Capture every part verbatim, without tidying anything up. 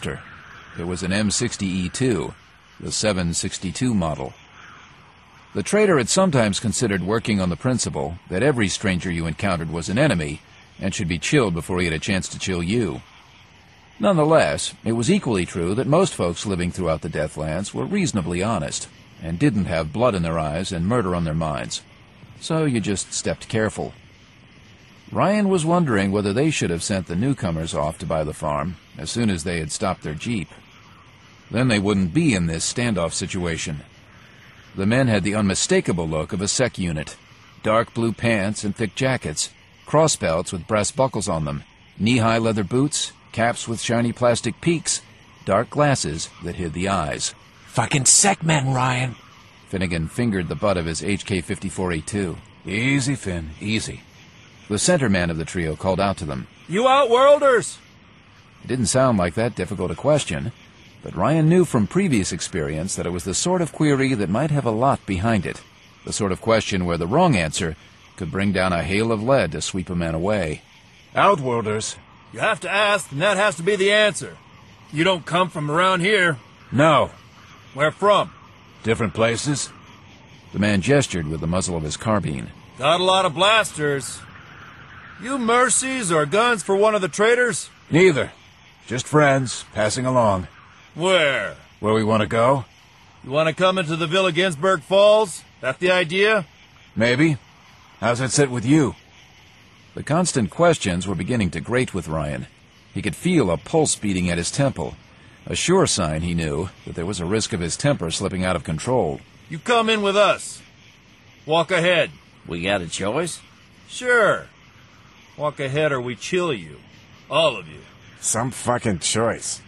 blaster. It was an M sixty E two, the seven sixty-two model. The trader had sometimes considered working on the principle that every stranger you encountered was an enemy and should be chilled before he had a chance to chill you. Nonetheless, it was equally true that most folks living throughout the Deathlands were reasonably honest and didn't have blood in their eyes and murder on their minds. So you just stepped careful. Ryan was wondering whether they should have sent the newcomers off to buy the farm as soon as they had stopped their jeep. Then they wouldn't be in this standoff situation. The men had the unmistakable look of a sec unit. Dark blue pants and thick jackets, cross belts with brass buckles on them, knee-high leather boots, caps with shiny plastic peaks, dark glasses that hid the eyes. Fucking sec men, Ryan. Finnegan fingered the butt of his H K fifty-four A two. Easy, Finn, easy. The center man of the trio called out to them. You Outworlders! It didn't sound like that difficult a question, but Ryan knew from previous experience that it was the sort of query that might have a lot behind it. The sort of question where the wrong answer could bring down a hail of lead to sweep a man away. Outworlders. You have to ask, and that has to be the answer. You don't come from around here. No. Where from? Different places. The man gestured with the muzzle of his carbine. Got a lot of blasters. You mercies or guns for one of the traders? Neither. Just friends, passing along. Where? Where we want to go? You want to come into the Villa Ginsburg Falls? That the idea? Maybe. How's that sit with you? The constant questions were beginning to grate with Ryan. He could feel a pulse beating at his temple, a sure sign, he knew, that there was a risk of his temper slipping out of control. You come in with us. Walk ahead. We got a choice? Sure. Walk ahead or we chill you. All of you. Some fucking choice.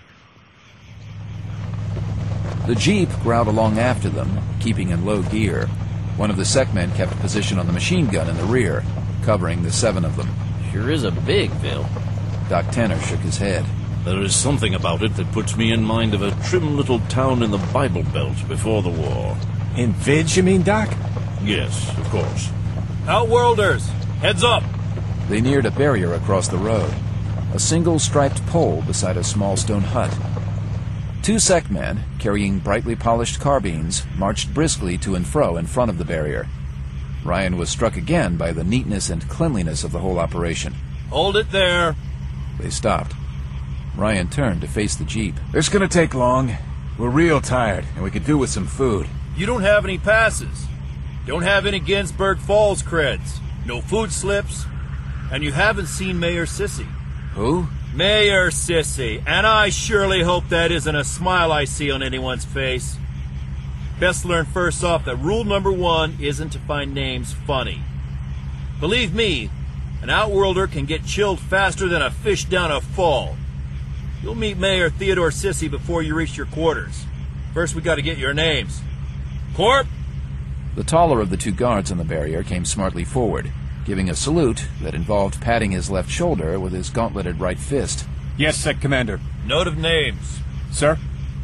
The jeep growled along after them, keeping in low gear. One of the sec men kept position on the machine gun in the rear, covering the seven of them. Sure is a big Bill. Doc Tanner shook his head. There is something about it that puts me in mind of a trim little town in the Bible Belt before the war. In Vidge, you mean, Doc? Yes, of course. Outworlders, heads up! They neared a barrier across the road, a single striped pole beside a small stone hut. Two sec men, carrying brightly polished carbines, marched briskly to and fro in front of the barrier. Ryan was struck again by the neatness and cleanliness of the whole operation. Hold it there. They stopped. Ryan turned to face the jeep. It's gonna take long. We're real tired, and we could do with some food. You don't have any passes. Don't have any Ginsburg Falls creds. No food slips. And you haven't seen Mayor Sissy. Who? Mayor Sissy. And I surely hope that isn't a smile I see on anyone's face. Best learn first off that rule number one isn't to find names funny. Believe me, an Outworlder can get chilled faster than a fish down a fall. You'll meet Mayor Theodore Sissy before you reach your quarters. First we gotta get your names. Corp? The taller of the two guards on the barrier came smartly forward, giving a salute that involved patting his left shoulder with his gauntleted right fist. Yes, Sec Commander. Note of names. Sir?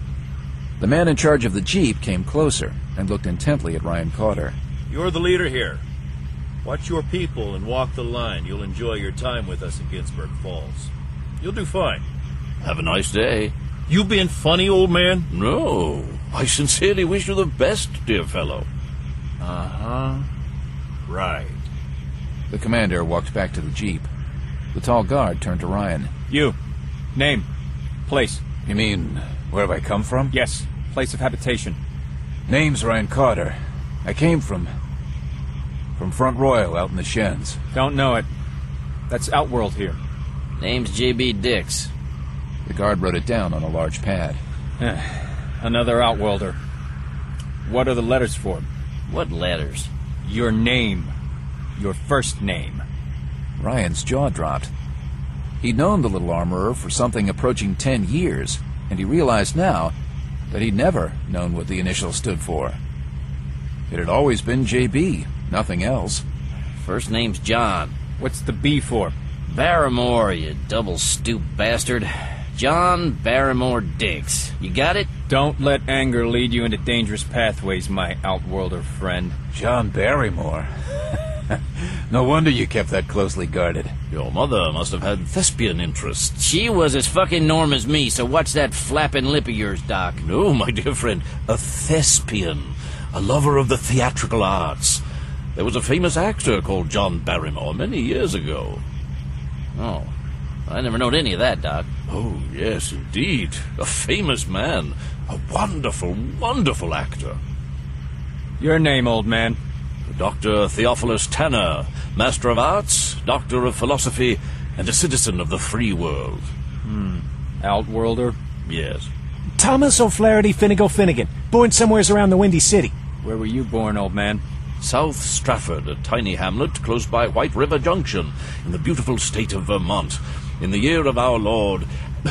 The man in charge of the jeep came closer and looked intently at Ryan Carter. You're the leader here. Watch your people and walk the line. You'll enjoy your time with us in Ginsburg Falls. You'll do fine. Have a nice day. You being funny, old man? No, I sincerely wish you the best, dear fellow. Uh-huh. Right. The commander walked back to the jeep. The tall guard turned to Ryan. You. Name. Place. You mean, where have I come from? Yes. Place of habitation. Name's Ryan Carter. I came from... from Front Royal out in the Shens. Don't know it. That's Outworld here. Name's J B Dix. The guard wrote it down on a large pad. Another Outworlder. What are the letters for? What letters? Your name. Your first name. Ryan's jaw dropped. He'd known the little armorer for something approaching ten years, and he realized now that he'd never known what the initials stood for. It had always been J B, nothing else. First name's John. What's the B for? Barrymore, you double-stoop bastard. John Barrymore Dix. You got it? Don't let anger lead you into dangerous pathways, my Outworlder friend. John Barrymore. No wonder you kept that closely guarded. Your mother must have had thespian interests. She was as fucking norm as me, so watch that flapping lip of yours, Doc. No, my dear friend, a thespian. A lover of the theatrical arts. There was a famous actor called John Barrymore many years ago. Oh, I never knowed any of that, Doc. Oh, yes, indeed. A famous man. A wonderful, wonderful actor. Your name, old man? Doctor Theophilus Tanner, Master of Arts, Doctor of Philosophy, and a citizen of the free world. Hmm. Outworlder? Yes. Thomas O'Flaherty Finnegan Finnegan, born somewheres around the Windy City. Where were you born, old man? South Stratford, a tiny hamlet close by White River Junction, in the beautiful state of Vermont, in the year of our Lord...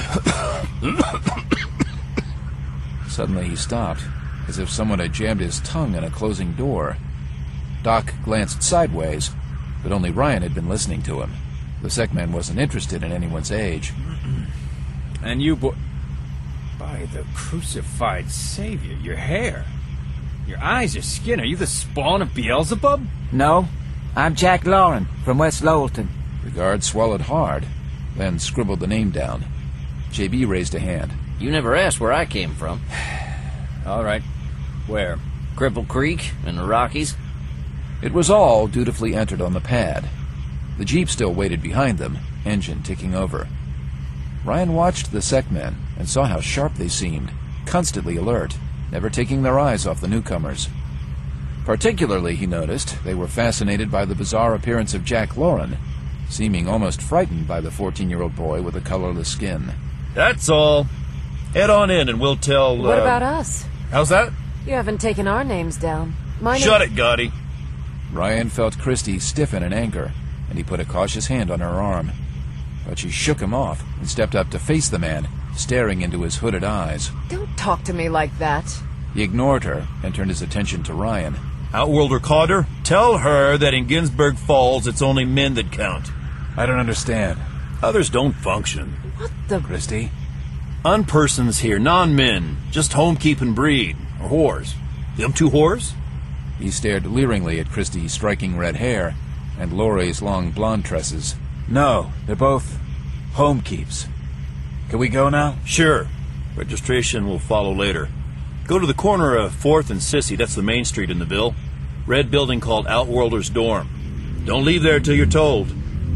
Suddenly he stopped, as if someone had jammed his tongue in a closing door. Doc glanced sideways, but only Ryan had been listening to him. The Sekman wasn't interested in anyone's age. And you bo- By the crucified Savior, your hair, your eyes, your skin, are you the spawn of Beelzebub? No, I'm Jack Lauren from West Lowellton. The guard swallowed hard, then scribbled the name down. J B raised a hand. You never asked where I came from. All right. Where? Cripple Creek in the Rockies. It was all dutifully entered on the pad. The jeep still waited behind them, engine ticking over. Ryan watched the Sekmen and saw how sharp they seemed, constantly alert, never taking their eyes off the newcomers. Particularly, he noticed, they were fascinated by the bizarre appearance of Jack Lauren, seeming almost frightened by the fourteen-year-old boy with the colorless skin. That's all. Head on in and we'll tell... What uh, about us? How's that? You haven't taken our names down. My Shut name- it, Gotti. Ryan felt Christie stiffen in anger, and he put a cautious hand on her arm. But she shook him off and stepped up to face the man, staring into his hooded eyes. Don't talk to me like that. He ignored her and turned his attention to Ryan. Outworlder Carter, tell her that in Ginsburg Falls it's only men that count. I don't understand. Others don't function. What the... Christie? Unpersons here, non-men, just home-keeping breed, or whores. Them two whores? He stared leeringly at Christie's striking red hair and Laurie's long blonde tresses. No, they're both home keeps. Can we go now? Sure. Registration will follow later. Go to the corner of fourth and Sissy, that's the main street in the Ville. Red building called Outworlder's Dorm. Don't leave there till you're told.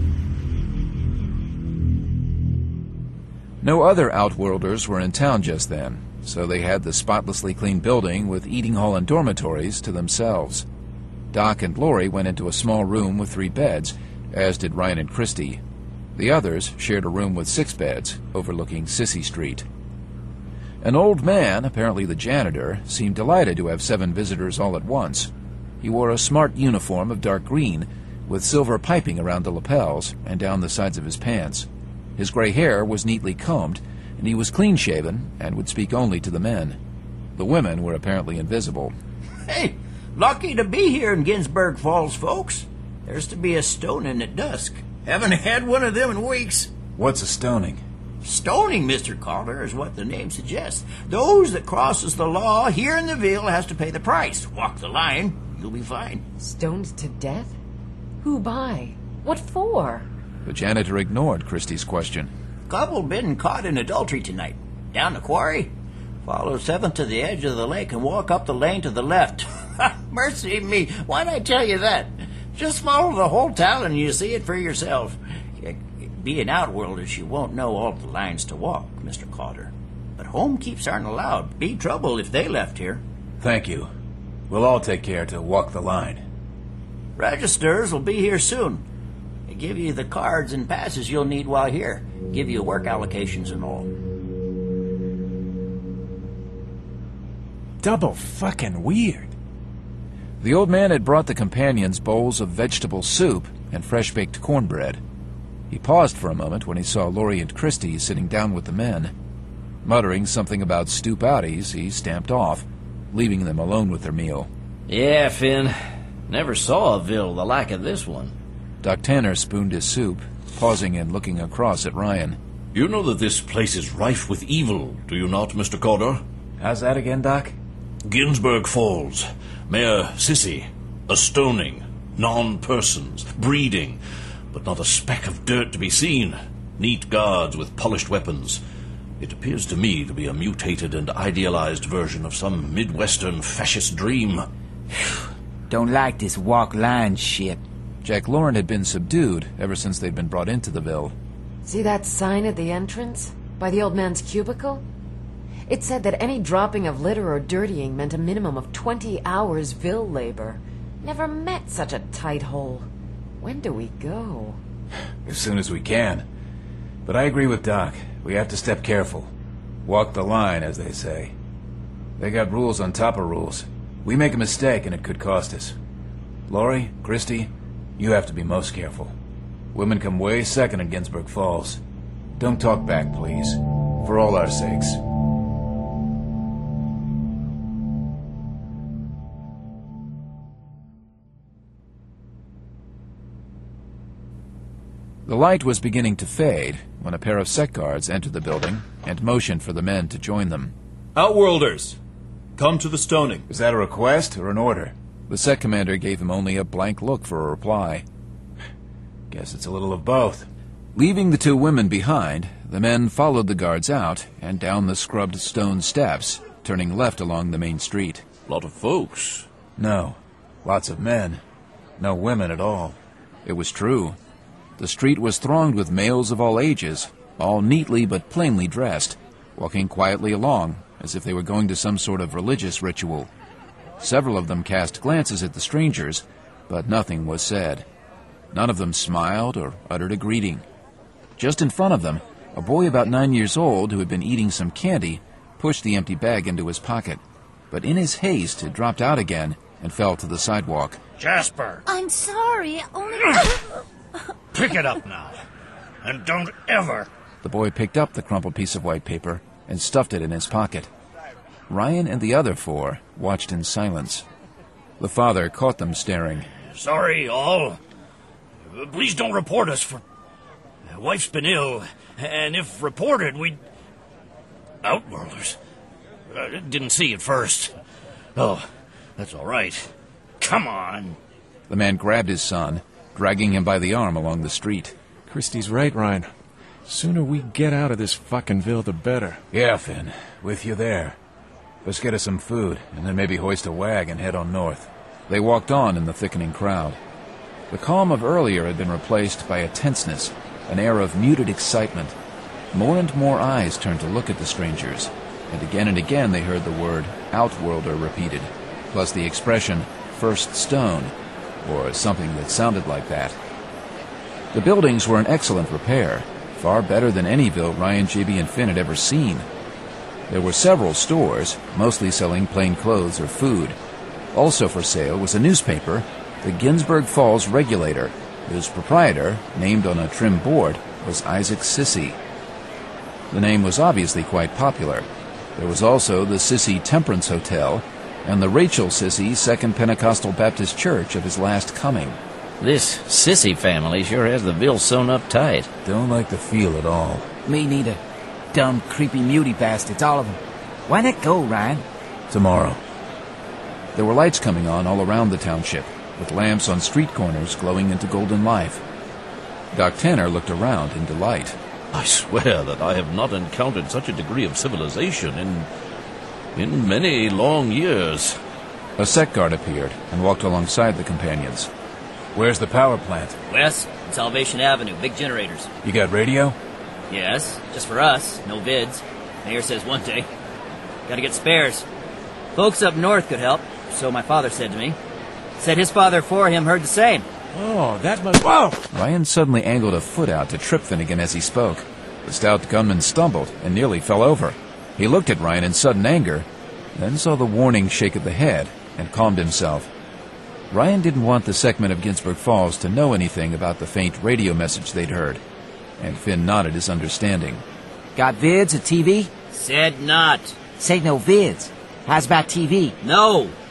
No other Outworlders were in town just then, so they had the spotlessly clean building with eating hall and dormitories to themselves. Doc and Laurie went into a small room with three beds, as did Ryan and Christie. The others shared a room with six beds, overlooking Sissy Street. An old man, apparently the janitor, seemed delighted to have seven visitors all at once. He wore a smart uniform of dark green, with silver piping around the lapels and down the sides of his pants. His gray hair was neatly combed, and he was clean-shaven and would speak only to the men. The women were apparently invisible. Hey, lucky to be here in Ginsburg Falls, folks. There's to be a stoning at dusk. Haven't had one of them in weeks. What's a stoning? Stoning, Mister Calder, is what the name suggests. Those that crosses the law here in the Ville has to pay the price. Walk the line, you'll be fine. Stoned to death? Who by? What for? The janitor ignored Christie's question. Couple been caught in adultery tonight. Down the quarry. Follow seventh to the edge of the lake and walk up the lane to the left. Mercy me, why'd I tell you that? Just follow the whole town and you see it for yourself. Being outworlders, you won't know all the lines to walk, Mister Calder. But homekeeps aren't allowed. Be trouble if they left here. Thank you. We'll all take care to walk the line. Registers will be here soon. They give you the cards and passes you'll need while here. Give you work allocations and all. Double fucking weird. The old man had brought the companions bowls of vegetable soup and fresh-baked cornbread. He paused for a moment when he saw Laurie and Christie sitting down with the men. Muttering something about stoop outies, he stamped off, leaving them alone with their meal. Yeah, Finn. Never saw a Ville the like of this one. Doc Tanner spooned his soup, pausing and looking across at Ryan. You know that this place is rife with evil, do you not, Mister Calder? How's that again, Doc? Ginsburg Falls. Mayor Sissy. A stoning. Non-persons, breeding, but not a speck of dirt to be seen. Neat guards with polished weapons. It appears to me to be a mutated and idealized version of some Midwestern fascist dream. Don't like this walk line shit. Jack Lauren had been subdued ever since they'd been brought into the Ville. See that sign at the entrance? By the old man's cubicle? It said that any dropping of litter or dirtying meant a minimum of twenty hours Ville labor. Never met such a tight hole. When do we go? As soon as we can. But I agree with Doc. We have to step careful. Walk the line, as they say. They got rules on top of rules. We make a mistake and it could cost us. Laurie, Christy, you have to be most careful. Women come way second in Ginsburg Falls. Don't talk back, please. For all our sakes. The light was beginning to fade when a pair of sec guards entered the building and motioned for the men to join them. Outworlders, come to the stoning. Is that a request or an order? The sec commander gave him only a blank look for a reply. Guess it's a little of both. Leaving the two women behind, the men followed the guards out and down the scrubbed stone steps, turning left along the main street. Lot of folks. No. Lots of men. No women at all. It was true. The street was thronged with males of all ages, all neatly but plainly dressed, walking quietly along as if they were going to some sort of religious ritual. Several of them cast glances at the strangers, but nothing was said. None of them smiled or uttered a greeting. Just in front of them, a boy about nine years old who had been eating some candy pushed the empty bag into his pocket, but in his haste it dropped out again and fell to the sidewalk. Jasper! I'm sorry, only... Pick it up now, and don't ever... The boy picked up the crumpled piece of white paper and stuffed it in his pocket. Ryan and the other four watched in silence. The father caught them staring. Sorry, all. Please don't report us for... Wife's been ill, and if reported, we'd... Outworlders. Uh, didn't see at first. Oh, that's all right. Come on. The man grabbed his son, dragging him by the arm along the street. Christy's right, Ryan. Sooner we get out of this fucking Ville, the better. Yeah, Finn. With you there. Let's get us some food, and then maybe hoist a wag and head on north. They walked on in the thickening crowd. The calm of earlier had been replaced by a tenseness, an air of muted excitement. More and more eyes turned to look at the strangers, and again and again they heard the word Outworlder repeated, plus the expression First Stone, or something that sounded like that. The buildings were in excellent repair, far better than any Ville Ryan, J B, and Finn had ever seen. There were several stores, mostly selling plain clothes or food. Also for sale was a newspaper, the Ginsburg Falls Regulator, whose proprietor, named on a trim board, was Isaac Sissy. The name was obviously quite popular. There was also the Sissy Temperance Hotel and the Rachel Sissy Second Pentecostal Baptist Church of his last coming. This Sissy family sure has the Ville sewn up tight. Don't like the feel at all. Me neither. Dumb, creepy, muty bastards, all of them. Why not go, Ryan? Tomorrow. There were lights coming on all around the township, with lamps on street corners glowing into golden life. Doc Tanner looked around in delight. I swear that I have not encountered such a degree of civilization in... in many long years. A sec guard appeared and walked alongside the companions. Where's the power plant? West, Salvation Avenue, big generators. You got radio? Yes, just for us, no vids. Mayor says one day. Gotta get spares. Folks up north could help, so my father said to me. Said his father for him heard the same. Oh, that must... Whoa! Ryan suddenly angled a foot out to trip Finnegan as he spoke. The stout gunman stumbled and nearly fell over. He looked at Ryan in sudden anger, then saw the warning shake of the head and calmed himself. Ryan didn't want the segment of Ginsburg Falls to know anything about the faint radio message they'd heard, and Finn nodded his understanding. Got vids or T V? Said not. Say no vids. How's about T V? No.